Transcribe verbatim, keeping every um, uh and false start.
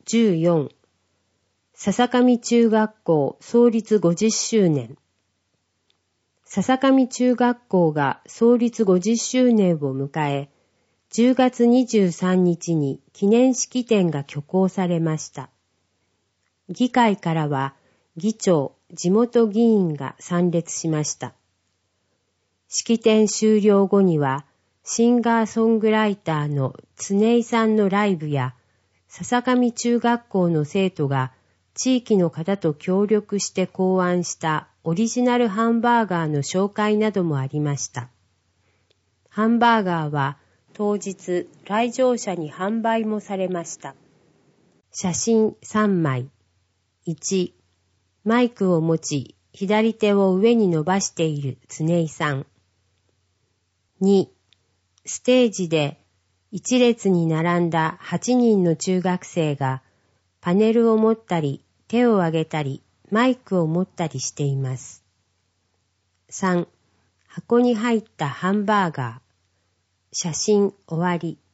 じゅうよん、笹上中学校創立ごじゅっしゅうねん。笹上中学校が創立ごじゅっしゅうねんを迎え、じゅうがつにじゅうさんにちに記念式典が挙行されました。議会からは議長、地元議員が参列しました。式典終了後には、シンガーソングライターの常井さんのライブや、笹上中学校の生徒が地域の方と協力して考案したオリジナルハンバーガーの紹介などもありました。ハンバーガーは当日来場者に販売もされました。写真さんまい。いち、マイクを持ち左手を上に伸ばしている常井さん。に、ステージで一列に並んだはちにんの中学生がパネルを持ったり手を挙げたりマイクを持ったりしています。さん、箱に入ったハンバーガー。写真終わり。